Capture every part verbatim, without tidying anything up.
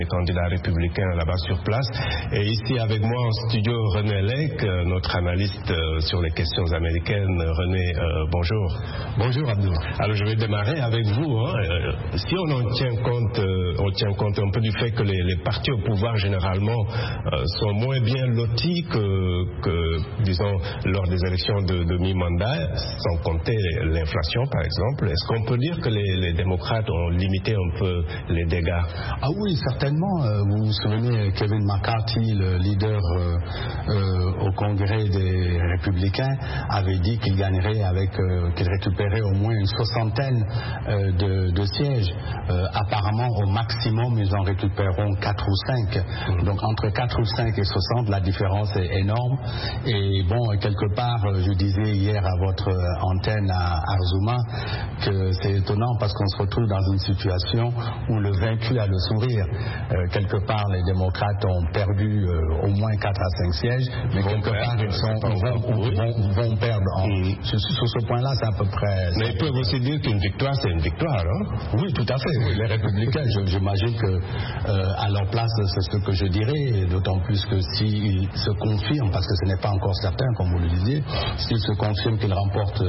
les candidats républicains là-bas sur place. Et ici avec moi en studio, René Lake, notre analyste sur les questions américaines. René, euh, bonjour. Bonjour Abdou. Alors je vais démarrer avec vous. Hein. Euh, si on en tient compte, euh, on tient compte un peu du fait que les, les partis au pouvoir généralement euh, sont moins bien lotis que, que disons, lors des élections de, de mi-mandat, sans compter l'inflation par exemple, est-ce qu'on peut dire que les, les démocrates ont limité un peu les dégâts? Ah oui, certainement. Vous vous souvenez, Kevin McCarthy, le leader euh, euh, au Congrès des Républicains, avait dit qu'il gagnerait avec, euh, qu'il récupérait au moins une soixantaine euh, de, de sièges. Euh, apparemment, au maximum, ils en récupéreront quatre ou cinq. Mmh. Donc entre quatre ou cinq et soixante, la différence est énorme. Et bon, quelque part, je disais hier à votre antenne à Arzuma que c'est étonnant parce qu'on se retrouve dans une situation où le vaincu a le sourire. Euh, quelque part, les démocrates ont perdu euh, au moins quatre à cinq sièges, mais quelque part, ils sont, vont, vont, vont perdre. En, mmh. sur, sur ce point-là, c'est à peu près... Mais ils peuvent aussi dire qu'une victoire, c'est une victoire, hein? Oui, tout à fait. Oui. Les républicains, j'imagine que euh, à leur place, c'est ce que je dirais, d'autant plus que s'ils se confirment, parce que ce n'est pas encore certain, comme vous le disiez, s'ils se confirment qu'ils remportent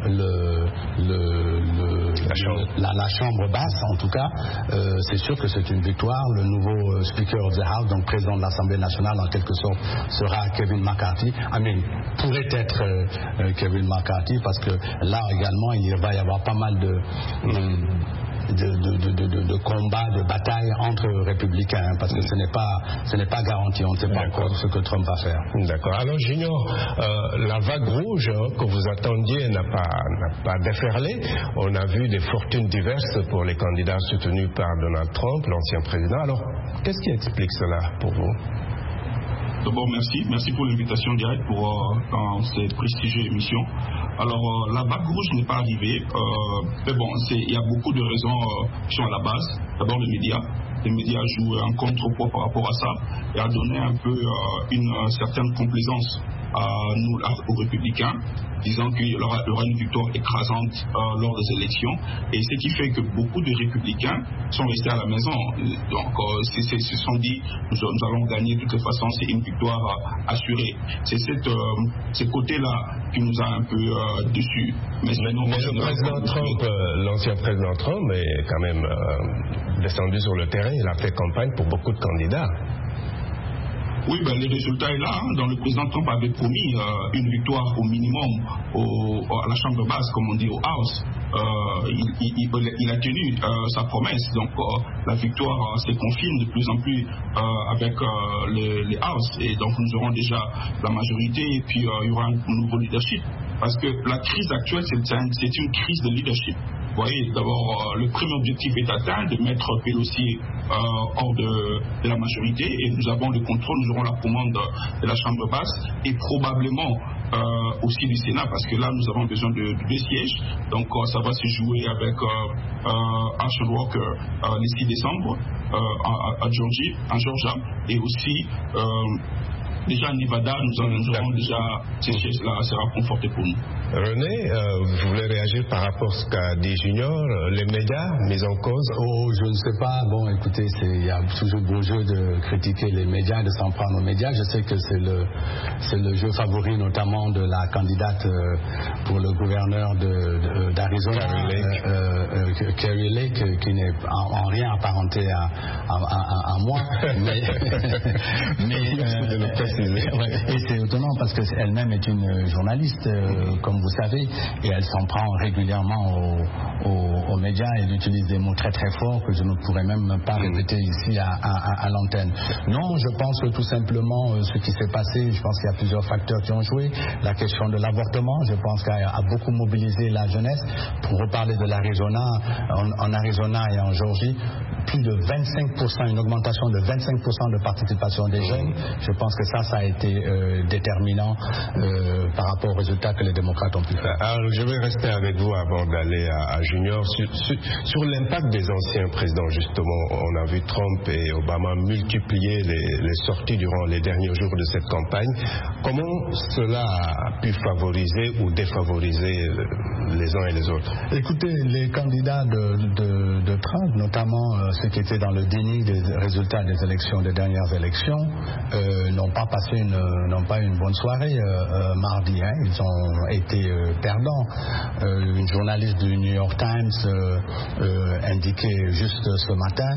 le, le, le, la, chambre. La, la chambre basse, en tout cas, euh, c'est sûr que c'est une victoire. Le nouveau euh, Speaker of the House, donc président de l'Assemblée nationale, en quelque sorte, sera Kevin McCarthy. I mean, pourrait être euh, euh, Kevin McCarthy, parce que là également, il va y avoir pas mal de... Mm. De, de, de, de, de combats, de batailles entre républicains, hein, parce que ce n'est pas, ce n'est pas garanti, on ne sait pas encore ce que Trump va faire. D'accord. Alors Junior, euh, la vague rouge hein, que vous attendiez n'a pas, n'a pas déferlé. On a vu des fortunes diverses pour les candidats soutenus par Donald Trump, l'ancien président. Alors, qu'est-ce qui explique cela pour vous? D'abord, merci. Merci pour l'invitation directe pour euh, dans cette prestigieuse émission. Alors, euh, la vague rouge n'est pas arrivée. Euh, mais bon, il y a beaucoup de raisons euh, qui sont à la base. D'abord, les médias. Les médias jouent un contre-poids par rapport à ça et a donné un peu euh, une, une certaine complaisance à nous, aux républicains, disant qu'il y aura une victoire écrasante euh, lors des élections. Et ce qui fait que beaucoup de républicains sont restés à la maison. Donc, euh, ils se sont dit, nous, nous allons gagner de toute façon, c'est une victoire euh, assurée. C'est cette, euh, ce côté-là qui nous a un peu euh, déçus. Mais, mais, mais le président Trump, euh, l'ancien président Trump est quand même euh, descendu sur le terrain. Il a fait campagne pour beaucoup de candidats. Oui, ben, le résultat est là. Hein. Dans le président Trump avait promis euh, une victoire au minimum au, à la chambre basse, comme on dit, au House. Euh, il, il, il a tenu euh, sa promesse. Donc euh, la victoire euh, se confirme de plus en plus euh, avec euh, les, les House. Et donc nous aurons déjà la majorité et puis euh, il y aura un nouveau leadership. Parce que la crise actuelle, c'est un, c'est une crise de leadership. Vous voyez, d'abord, euh, le premier objectif est atteint, de mettre Pelosi euh, hors de, de la majorité, et nous avons le contrôle, nous aurons la commande de la Chambre basse, et probablement euh, aussi du Sénat, parce que là, nous avons besoin de, de deux sièges, donc euh, ça va se jouer avec euh, euh, Herschel Walker euh, le six décembre euh, à, à Georgie, en Georgia, et aussi... Euh, Déjà, en Nevada, nous, en, nous aurons déjà ces sièges-là, sera conforté pour nous. René, euh, vous voulez réagir par rapport à ce qu'a dit Junior, les médias mis en cause? Oh, je ne sais pas. Bon, écoutez, il y a toujours beau jeu de critiquer les médias, de s'en prendre aux médias. Je sais que c'est le, c'est le jeu favori, notamment de la candidate euh, pour le gouverneur de, de, d'Arizona, Carrie Lake, euh, euh, Carrie Lake, qui n'est en, en rien apparenté à, à, à, à moi. mais, mais euh, et c'est étonnant parce qu'elle-même est une journaliste, euh, comme vous savez, et elle s'en prend régulièrement aux, aux, aux médias et elle utilise des mots très très forts que je ne pourrais même pas répéter ici à, à, à l'antenne. Non, je pense que tout simplement euh, ce qui s'est passé, je pense qu'il y a plusieurs facteurs qui ont joué. La question de l'avortement, je pense qu'elle a beaucoup mobilisé la jeunesse. Pour reparler de l'Arizona, en, en Arizona et en Georgie, plus de vingt-cinq pour cent, une augmentation de vingt-cinq pour cent de participation des jeunes. Je pense que ça cas, ça a été euh, déterminant euh, par rapport aux résultats que les démocrates ont pu faire. Alors, je vais rester avec vous avant d'aller à, à Junior. Sur, sur, sur l'impact des anciens présidents, justement, on a vu Trump et Obama multiplier les, les sorties durant les derniers jours de cette campagne. Comment cela a pu favoriser ou défavoriser les uns et les autres? Écoutez, les candidats de, de, de Trump, notamment euh, ceux qui étaient dans le déni des résultats des élections, des dernières élections, euh, n'ont pas passé une, n'ont pas une bonne soirée euh, euh, mardi. Hein. Ils ont été euh, perdants. Euh, une journaliste du New York Times euh, euh, indiquait juste ce matin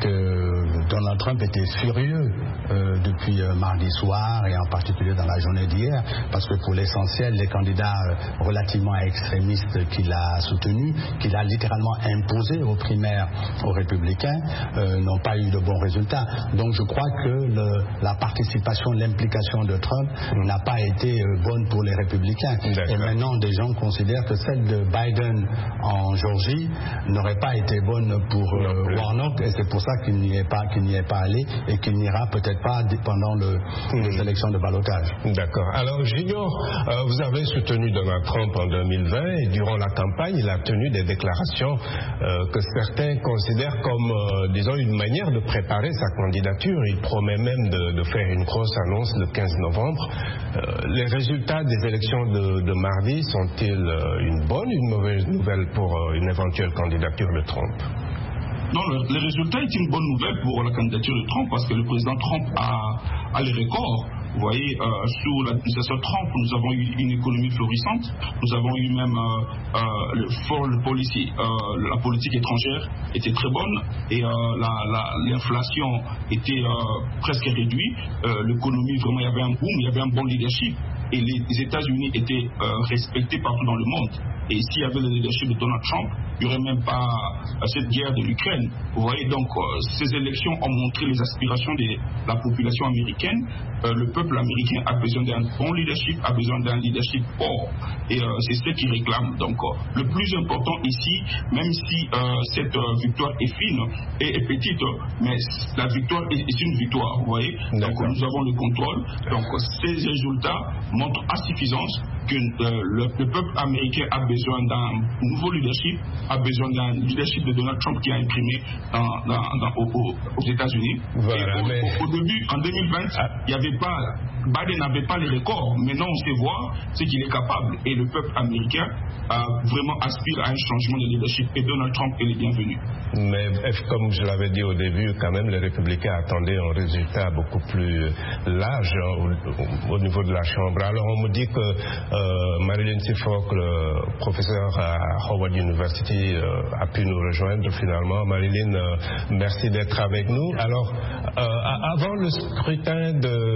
que Donald Trump était furieux euh, depuis euh, mardi soir et en particulier dans la journée d'hier, parce que pour l'essentiel, les candidats euh, relativement extrémistes qu'il a soutenus, qu'il a littéralement imposés aux primaires aux républicains, euh, n'ont pas eu de bons résultats. Donc je crois que le, la participation, l'implication de Trump n'a pas été euh, bonne pour les républicains. Et maintenant, des gens considèrent que celle de Biden en Géorgie n'aurait pas été bonne pour euh, Warnock, et c'est pour ça qu'il n'y est pas, qu'il n'y est pas allé et qu'il n'ira peut-être pas pendant le, mmh. les élections de ballottage. D'accord. Alors, Junior, euh, vous avez soutenu Donald Trump en deux mille vingt et durant la campagne, il a tenu des déclarations euh, que certains considèrent comme, euh, disons, une manière de préparer sa candidature. Il promet même de, de faire une grosse annonce le quinze novembre. Euh, les résultats des élections de, de mardi sont-ils euh, une bonne ou une mauvaise nouvelle pour euh, une éventuelle candidature de Trump? Non, le, le résultat est une bonne nouvelle pour la candidature de Trump parce que le président Trump a, a les records. Vous voyez, euh, sous l'administration Trump, nous avons eu une économie florissante, nous avons eu même euh, euh, le foreign policy, euh, la politique étrangère était très bonne et euh, l'inflation était euh, presque réduite, euh, l'économie vraiment, il y avait un boom, il y avait un bon leadership et les, les États-Unis étaient euh, respectés partout dans le monde. Et s'il y avait le leadership de Donald Trump, il n'y aurait même pas cette guerre de l'Ukraine. Vous voyez, donc, euh, ces élections ont montré les aspirations de la population américaine. Euh, le peuple américain a besoin d'un bon leadership, a besoin d'un leadership fort. Et euh, c'est ce qu'il réclame. Donc, euh, le plus important ici, même si euh, cette euh, victoire est fine et est petite, mais la victoire est, est une victoire. Vous voyez, donc nous avons le contrôle. Donc, ces résultats montrent à suffisance que euh, le, le peuple américain a besoin d'un nouveau leadership, a besoin d'un leadership de Donald Trump qui a imprimé dans, dans, dans, aux, aux États-Unis. Voilà, au, mais... au, au début, en deux mille vingt, il ah. y avait pas, Biden n'avait pas les records. Maintenant, on sait voir ce qu'il est capable. Et le peuple américain a vraiment aspire à un changement de leadership. Et Donald Trump est le bienvenu. Mais comme je l'avais dit au début, quand même, les républicains attendaient un résultat beaucoup plus large au, au niveau de la Chambre. Alors, on me dit que euh, Marilyn Seafolk, le professeur à Howard University, euh, a pu nous rejoindre finalement. Marilyn, euh, merci d'être avec nous. Alors, euh, avant le scrutin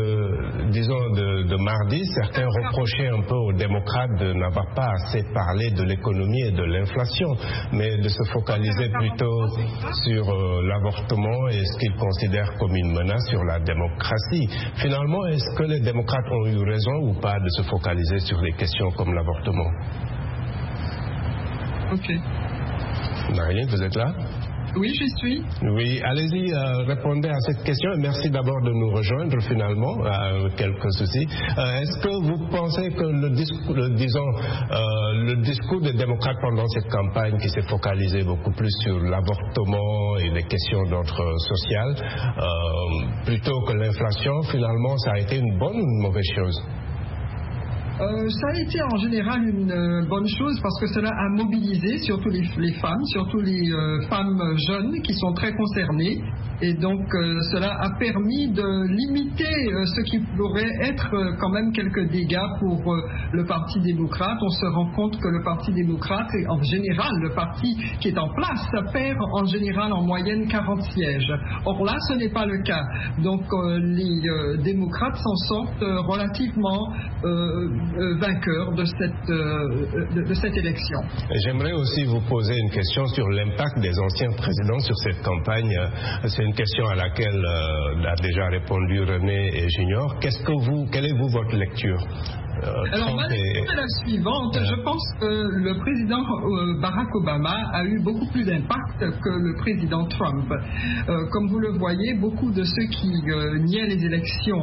de, disons, de, de mardi, certains reprochaient un peu aux démocrates de n'avoir pas assez parlé de l'économie et de l'inflation, mais de se focaliser plutôt sur euh, l'avortement et ce qu'ils considèrent comme une menace sur la démocratie. Finalement, est-ce que les démocrates ont eu raison ou pas de se focaliser sur des questions comme l'avortement? Ok. Marilyn, vous êtes là? Oui, j'y suis. Oui, allez-y, euh, répondez à cette question et merci d'abord de nous rejoindre finalement, euh, quelques soucis. Euh, est-ce que vous pensez que le discours, le, disons, euh, le discours des démocrates pendant cette campagne qui s'est focalisé beaucoup plus sur l'avortement et les questions d'ordre social, euh, plutôt que l'inflation, finalement, ça a été une bonne ou une mauvaise chose? Euh, ça a été en général une euh, bonne chose parce que cela a mobilisé surtout les, les femmes, surtout les euh, femmes jeunes qui sont très concernées et donc euh, cela a permis de limiter euh, ce qui pourrait être euh, quand même quelques dégâts pour euh, le Parti démocrate. On se rend compte que le Parti démocrate, et en général le parti qui est en place, ça perd en général en moyenne quarante sièges. Or là ce n'est pas le cas. Donc euh, les euh, démocrates s'en sortent euh, relativement euh, Euh, vainqueur de cette, euh, de, de cette élection. J'aimerais aussi vous poser une question sur l'impact des anciens présidents sur cette campagne. C'est une question à laquelle euh, a déjà répondu René et Junior. Qu'est-ce que vous, quelle est vous votre lecture? Euh, Alors, ma lecture est la suivante. Je pense que le président euh, Barack Obama a eu beaucoup plus d'impact que le président Trump. Euh, comme vous le voyez, beaucoup de ceux qui euh, niaient les élections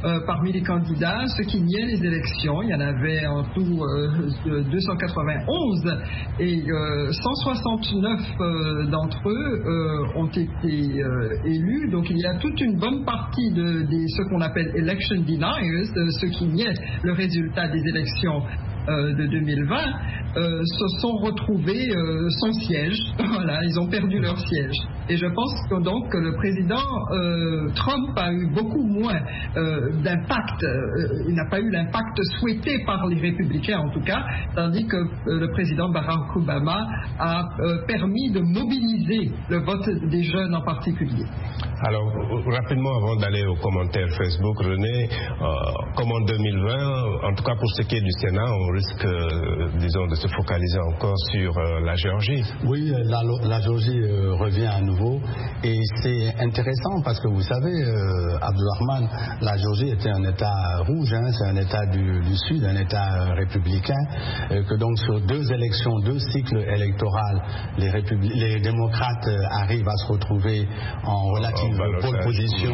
euh, parmi les candidats, ceux qui niaient les élections. Il y en avait en tout euh, deux cent quatre-vingt-onze et euh, cent soixante-neuf euh, d'entre eux euh, ont été euh, élus. Donc il y a toute une bonne partie de, de ce qu'on appelle election deniers, de ceux qui niaient le résultat des élections Euh, de deux mille vingt, euh, se sont retrouvés euh, sans siège. Voilà, ils ont perdu leur siège. Et je pense que donc que le président euh, Trump a eu beaucoup moins euh, d'impact. Euh, il n'a pas eu l'impact souhaité par les républicains en tout cas, tandis que euh, le président Barack Obama a euh, permis de mobiliser le vote des jeunes en particulier. Alors, rapidement, avant d'aller aux commentaires Facebook, René, euh, comme en deux mille vingt, en tout cas pour ce qui est du Sénat, on risque, euh, disons, de se focaliser encore sur euh, la Géorgie. Oui, la, la Géorgie euh, revient à nouveau et c'est intéressant parce que vous savez, euh, Abdulrahman, la Géorgie était un État rouge, hein, c'est un État du, du Sud, un État euh, républicain, euh, que donc sur deux élections, deux cycles électoraux, les, les démocrates euh, arrivent à se retrouver en relative pole position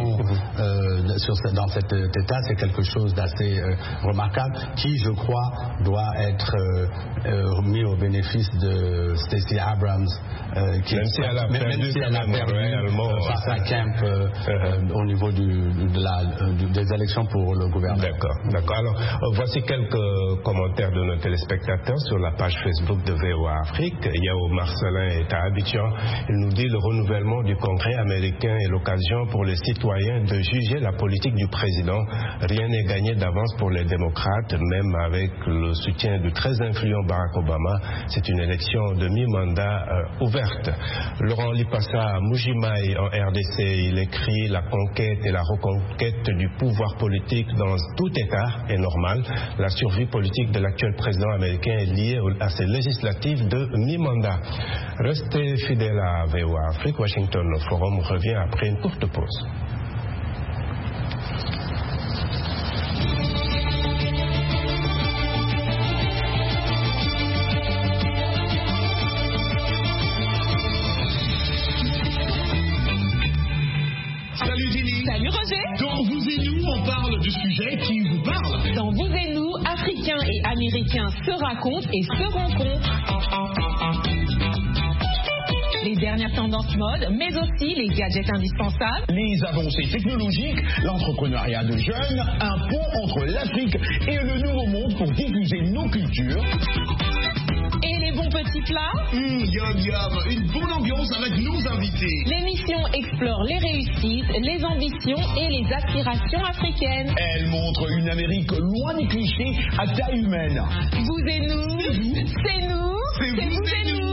euh, sur, dans cet État. C'est quelque chose d'assez euh, remarquable qui, je crois, doit être euh, euh, mis au bénéfice de Stacey Abrams, euh, qui même si elle a perdu, même si elle a perdu réellement euh, face à Kemp euh, euh, au niveau du, de la, du, des élections pour le gouvernement. D'accord, d'accord. Alors, euh, voici quelques commentaires de nos téléspectateurs sur la page Facebook de V O A Afrique. Yao Marcelin est à Abidjan. Il nous dit le renouvellement du Congrès américain est l'occasion pour les citoyens de juger la politique du président. Rien n'est gagné d'avance pour les démocrates, même avec le soutien du très influent Barack Obama. C'est une élection de mi-mandat euh, ouverte. Laurent Lipassa Mujimai en R D C, il écrit: la conquête et la reconquête du pouvoir politique dans tout État est normale. La survie politique de l'actuel président américain est liée à ces législatives de mi-mandat. Restez fidèles à V O A Afrique. Washington Forum revient après une courte pause. Salut Gilly. Salut Roger. Dans Vous et Nous, on parle du sujet qui vous parle. Dans Vous et Nous, Africains et Américains se racontent et se rencontrent. Les dernières tendances mode, mais aussi les gadgets indispensables. Les avancées technologiques, l'entrepreneuriat de jeunes, un pont entre l'Afrique et le Nouveau Monde pour diffuser nos cultures. Et les bons petits plats. Mmh, yum yum, une bonne ambiance avec nos invités. L'émission explore les réussites, les ambitions et les aspirations africaines. Elle montre une Amérique loin des clichés à taille humaine. Vous et nous, c'est nous, c'est vous, vous et nous.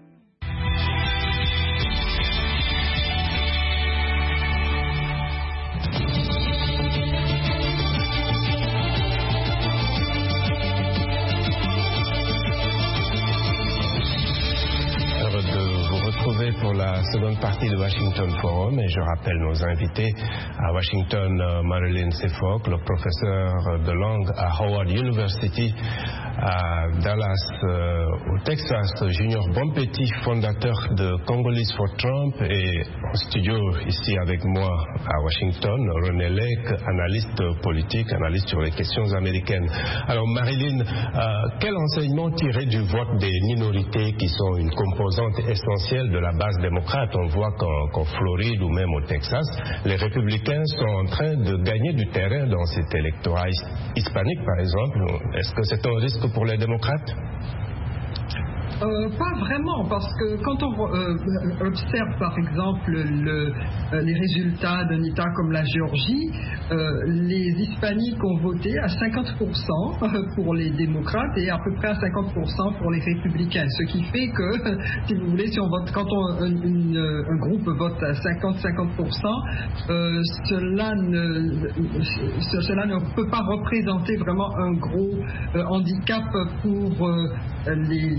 Pour la seconde partie de Washington Forum, et je rappelle nos invités à Washington, euh, Marilyn Sefoc, le professeur de langue à Howard University, à Dallas, euh, au Texas, Junior Bonpetit, fondateur de Congolese for Trump, et en studio ici avec moi à Washington, René Lec, analyste politique, analyste sur les questions américaines. Alors Marilyn, euh, quel enseignement tirer du vote des minorités qui sont une composante essentielle de la base démocrate? On voit qu'en, qu'en Floride ou même au Texas, les républicains sont en train de gagner du terrain dans cet électorat hispanique, par exemple. Est-ce que c'est un risque pour les démocrates? Euh, pas vraiment, parce que quand on euh, observe par exemple le, euh, les résultats d'un État comme la Géorgie, euh, les hispaniques ont voté à cinquante pour cent pour les démocrates et à peu près à cinquante pour cent pour les républicains. Ce qui fait que, si vous voulez, si on vote, quand on, une, un groupe vote à cinquante à cinquante pour cent, euh, cela, ne, cela ne peut pas représenter vraiment un gros euh, handicap pour euh, les, les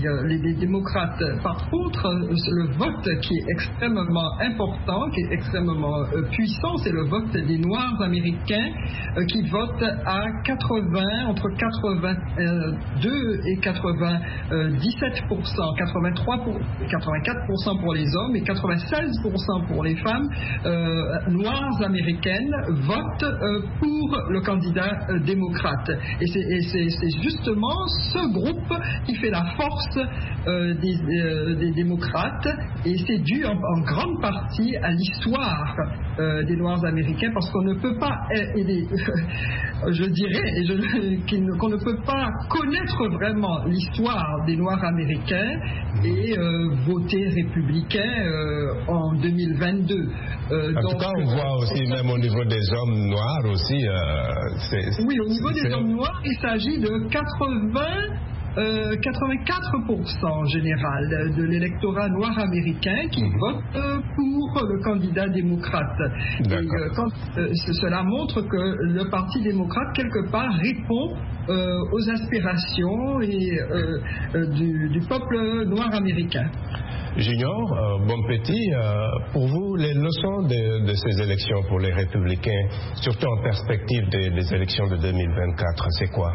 les démocrates. Par contre, le vote qui est extrêmement important, qui est extrêmement euh, puissant, c'est le vote des Noirs américains euh, qui votent à quatre-vingts, entre quatre-vingt-deux et quatre-vingt-dix-sept pour cent, quatre-vingt-trois pour, quatre-vingt-quatre pour cent pour les hommes et quatre-vingt-seize pour cent pour les femmes euh, noires américaines votent euh, pour le candidat euh, démocrate. Et c'est, et c'est, c'est justement ce groupe qui fait la force euh, des, euh, des démocrates, et c'est dû en, en grande partie à l'histoire euh, des Noirs américains, parce qu'on ne peut pas, et, et, je dirais, et je, qu'on ne peut pas connaître vraiment l'histoire des Noirs américains et euh, voter républicain euh, en deux mille vingt-deux. Euh, en donc, tout cas, on voit aussi, même au niveau des hommes noirs aussi. Euh, c'est, oui, au niveau c'est, des hommes noirs, il s'agit de quatre-vingts. Euh, quatre-vingt-quatre pour cent en général de l'électorat noir américain qui mmh. vote euh, pour le candidat démocrate. Et, euh, quand, euh, cela montre que le Parti démocrate, quelque part, répond euh, aux aspirations et, euh, euh, du, du peuple noir américain. Junior, euh, bon petit, euh, pour vous, les leçons de, de ces élections pour les républicains, surtout en perspective des, des élections de deux mille vingt-quatre, c'est quoi?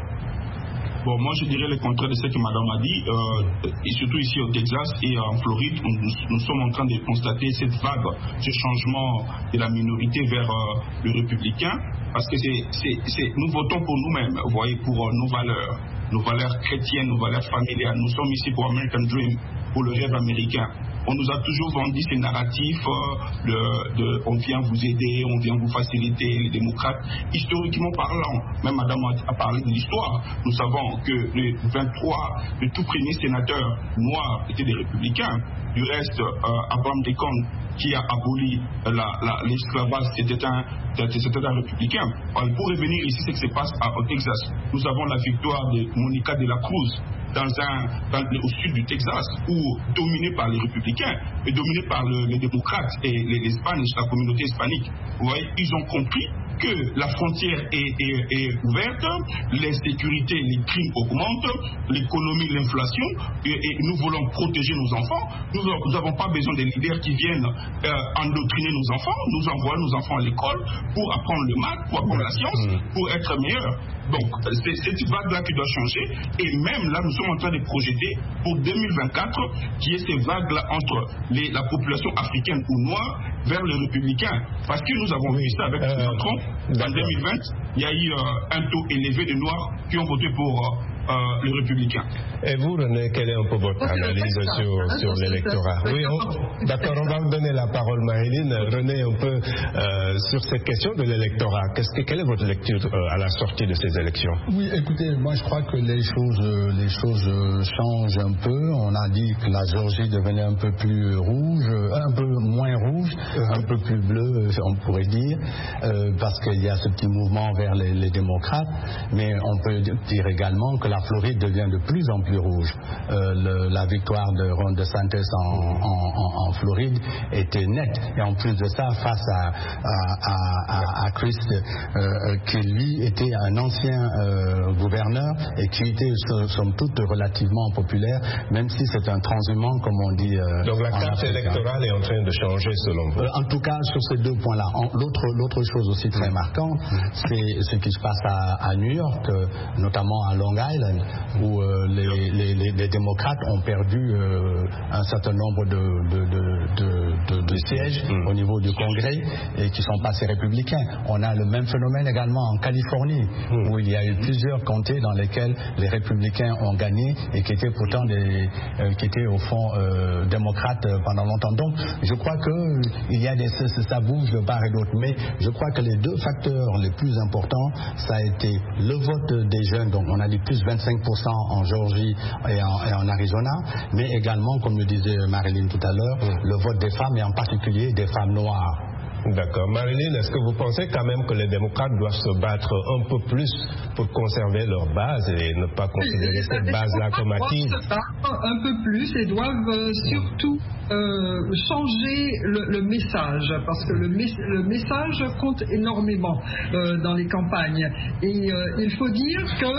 Bon, moi je dirais le contraire de ce que madame a dit, euh, et surtout ici au Texas et en Floride, nous, nous sommes en train de constater cette vague, ce changement de la minorité vers euh, le républicain, parce que c'est, c'est, c'est, nous votons pour nous-mêmes, vous voyez, pour euh, nos valeurs, nos valeurs chrétiennes, nos valeurs familiales. Nous sommes ici pour American Dream, pour le rêve américain. On nous a toujours vendu ces narratifs euh, de, de on vient vous aider, on vient vous faciliter, les démocrates. Historiquement parlant, même madame a, a parlé de l'histoire, nous savons que les vingt-trois, les tout premiers sénateurs noirs étaient des républicains. Du reste, euh, Abraham Lincoln, qui a aboli la, la, l'esclavage, c'était un, c'était un républicain. Alors, pour revenir ici, ce qui se passe à, au Texas, nous avons la victoire de Monica de la Cruz dans un, dans, au sud du Texas, où dominé par les républicains et dominé par le, les démocrates et les, les Hispaniques, la communauté hispanique. Vous voyez, ils ont compris que la frontière est, est, est ouverte, l'insécurité, les crimes augmentent, l'économie, l'inflation, et, et nous voulons protéger nos enfants. Nous n'avons pas besoin des leaders qui viennent euh, endoctriner nos enfants. Nous envoyons nos enfants à l'école pour apprendre le maths, pour apprendre la science, pour être meilleurs. Donc, c'est cette vague-là qui doit changer. Et même là, nous sommes en train de projeter pour deux mille vingt-quatre, qui est ces vagues-là entre les, la population africaine ou noire vers les républicains. Parce que nous avons vu ça avec euh, Trump. En deux mille vingt, il y a eu euh, un taux élevé de noirs qui ont voté pour euh, euh, les républicains. Et vous, René, quelle est un peu votre analyse sur, sur l'électorat? Oui, on, d'accord, on va vous donner la parole, Marilyn. René, un peu euh, sur cette question de l'électorat. Qu'est-ce que, quelle est votre lecture euh, à la sortie de ces élections? Oui, écoutez, moi je crois que les choses, euh, les choses euh, changent un peu. On a dit que la Géorgie devenait un peu plus rouge, euh, un peu moins rouge, un peu plus bleu, on pourrait dire, euh, parce qu'il y a ce petit mouvement vers les, les démocrates. Mais on peut dire également que la Floride devient de plus en plus rouge. Euh, le, la victoire de Ron DeSantis en, en, en, en Floride était nette. Et en plus de ça, face à, à, à, à Chris, euh, qui lui était un ancien euh, gouverneur et qui était somme toute relativement populaire, même si c'est un transhumant, comme on dit. Euh, Donc la carte électorale est en train de changer selon vous? Euh, en tout cas, sur ces deux points-là. L'autre, l'autre chose aussi très marquante, c'est ce qui se passe à, à New York, euh, notamment à Long Island, où euh, les, les, les, les démocrates ont perdu euh, un certain nombre de, de, de, de, de, de sièges mmh. au niveau du Congrès et qui sont passés républicains. On a le même phénomène également en Californie, mmh. où il y a eu plusieurs comtés dans lesquels les républicains ont gagné et qui étaient pourtant des, euh, qui étaient au fond euh, démocrates pendant longtemps. Donc, je crois que il y a des, ça bouge de part et d'autre, mais je crois que les deux facteurs les plus importants, ça a été le vote des jeunes, donc on a dit plus vingt-cinq pour cent en Géorgie et en, et en Arizona, mais également, comme le disait Marilyn tout à l'heure, mmh. le vote des femmes et en particulier des femmes noires. D'accord. Marilyn, est-ce que vous pensez quand même que les démocrates doivent se battre un peu plus pour conserver leur base et ne pas considérer cette base-là comme acquise? Ils doivent se battre un peu plus et doivent euh, surtout euh, changer le, le message, parce que le, mes- le message compte énormément euh, dans les campagnes. Et euh, il faut dire que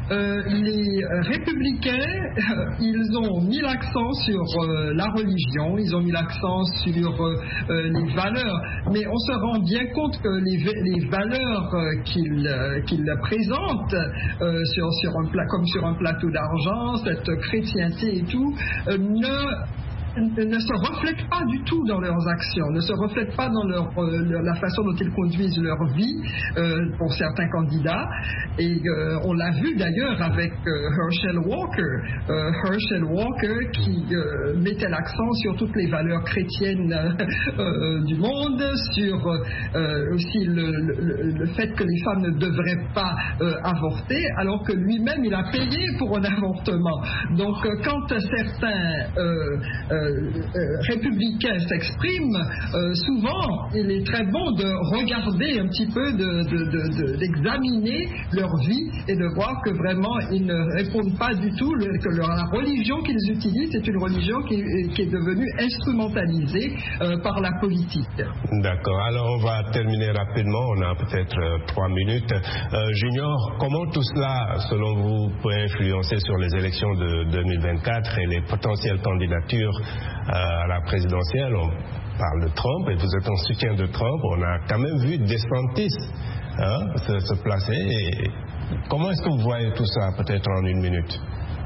euh, les républicains, euh, ils ont mis l'accent sur euh, la religion, ils ont mis l'accent sur euh, euh, les valeurs, mais on se rend bien compte que les, les valeurs euh, qu'ils euh, qu'ils présentent euh, sur, sur un plat, comme sur un plateau d'argent, cette chrétienté et tout, euh, ne ne se reflètent pas du tout dans leurs actions, ne se reflètent pas dans leur, euh, la façon dont ils conduisent leur vie euh, pour certains candidats. Et euh, on l'a vu d'ailleurs avec euh, Herschel Walker, euh, Herschel Walker qui euh, mettait l'accent sur toutes les valeurs chrétiennes euh, du monde, sur euh, aussi le, le, le fait que les femmes ne devraient pas euh, avorter, alors que lui-même il a payé pour un avortement. Donc euh, quand certains euh, euh, Euh, républicains s'expriment, euh, souvent il est très bon de regarder un petit peu, de, de, de, de, d'examiner leur vie et de voir que vraiment ils ne répondent pas du tout, le, que leur, la religion qu'ils utilisent c'est une religion qui, qui est devenue instrumentalisée euh, par la politique. D'accord, alors on va terminer rapidement, on a peut-être euh, trois minutes. Euh, Junior, comment tout cela, selon vous, peut influencer sur les élections de deux mille vingt-quatre et les potentielles candidatures à la présidentielle? On parle de Trump et vous êtes en soutien de Trump. On a quand même vu DeSantis hein, se, se placer. Et comment est-ce que vous voyez tout ça, peut-être en une minute?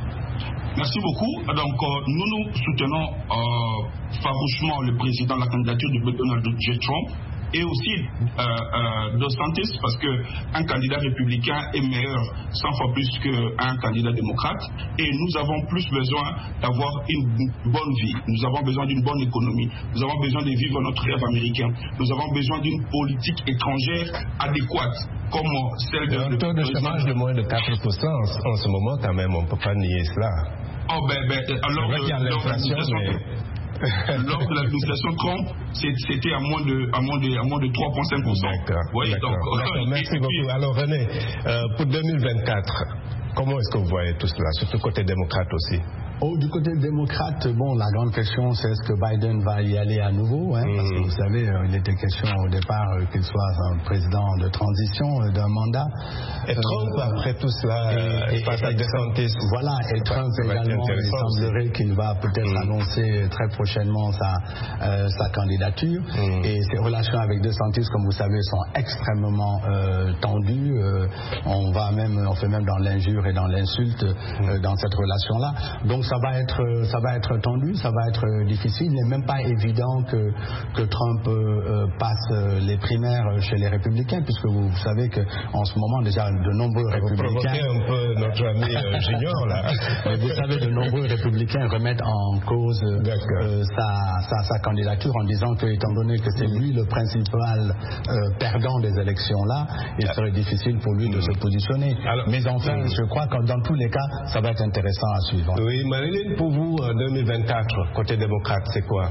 Merci beaucoup. Donc, euh, nous nous soutenons euh, farouchement le président, la candidature de Donald J. Trump. Et aussi euh, euh, DeSantis, parce qu'un candidat républicain est meilleur cent fois plus qu'un candidat démocrate. Et nous avons plus besoin d'avoir une bonne vie. Nous avons besoin d'une bonne économie. Nous avons besoin de vivre notre rêve américain. Nous avons besoin d'une politique étrangère adéquate, comme celle de... Un taux de chômage de moins de quatre pour cent en ce moment, quand même, on ne peut pas nier cela. Oh, ben, ben, alors, c'est vrai qu'il y a l'inflation, mais... Lors de l'administration Trump, c'était à moins de, à moins de, à moins de trois virgule cinq pour cent. D'accord. Oui, D'accord. donc, D'accord. Merci beaucoup. Alors René, euh, pour deux mille vingt-quatre, comment est-ce que vous voyez tout cela, surtout côté démocrate aussi? Oh, du côté démocrate, bon, la grande question, c'est est-ce que Biden va y aller à nouveau hein, mmh. Parce que vous savez, euh, il était question au départ euh, qu'il soit un président de transition euh, d'un mandat. Et Trump, euh, après tout cela, et, et, face à DeSantis. Voilà, et Trump également, il semblerait qu'il va peut-être mmh. annoncer très prochainement sa, euh, sa candidature. Mmh. Et ses relations avec DeSantis, comme vous savez, sont extrêmement euh, tendues. Euh, on va même, on fait même dans l'injure et dans l'insulte mmh. euh, dans cette relation-là. Donc ça va être, ça va être tendu, ça va être difficile. Il n'est même pas évident que, que Trump euh, passe les primaires chez les républicains, puisque vous, vous savez qu'en ce moment déjà de nombreux vous républicains... Vous un peu notre ami euh, Junior là. Mais vous savez, de nombreux républicains remettent en cause euh, sa, sa, sa candidature en disant que, étant donné que c'est lui le principal euh, perdant des élections là, il serait difficile pour lui de se positionner. Alors, mais enfin, je crois que dans tous les cas, ça va être intéressant à suivre. Oui, Marilyn, pour vous, en deux mille vingt-quatre, côté démocrate, c'est quoi?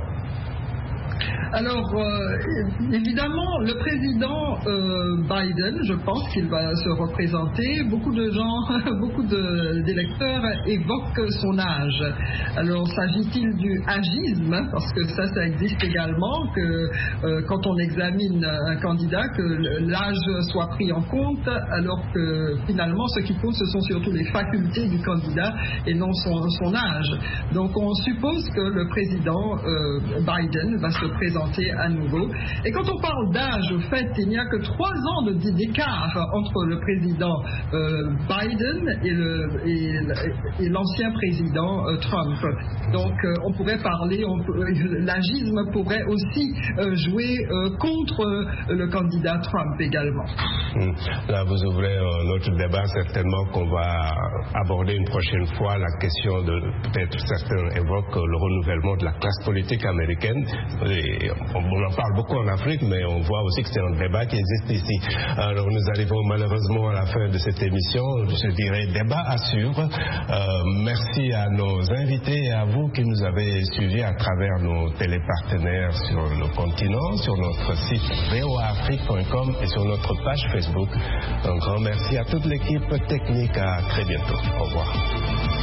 Alors, euh, évidemment, le président euh, Biden, je pense qu'il va se représenter. Beaucoup de gens, beaucoup de, d'électeurs évoquent son âge. Alors, s'agit-il du agisme? Parce que ça, ça existe également, que euh, quand on examine un candidat, que l'âge soit pris en compte, alors que finalement, ce qui compte, ce sont surtout les facultés du candidat et non son, son âge. Donc, on suppose que le président euh, Biden va se présenter à nouveau. Et quand on parle d'âge, au fait, il n'y a que trois ans de, d'écart entre le président euh, Biden et, le, et, et l'ancien président euh, Trump. Donc, euh, on pourrait parler, on peut, l'agisme pourrait aussi euh, jouer euh, contre euh, le candidat Trump également. Là, vous ouvrez un autre débat, certainement qu'on va aborder une prochaine fois, la question de, peut-être certains évoquent le renouvellement de la classe politique américaine. Et on en parle beaucoup en Afrique, mais on voit aussi que c'est un débat qui existe ici. Alors nous arrivons malheureusement à la fin de cette émission, je dirais débat à suivre. Euh, merci à nos invités et à vous qui nous avez suivis à travers nos télépartenaires sur le continent, sur notre site v o a afrique point com et sur notre page Facebook. Un grand merci à toute l'équipe technique, à très bientôt. Au revoir.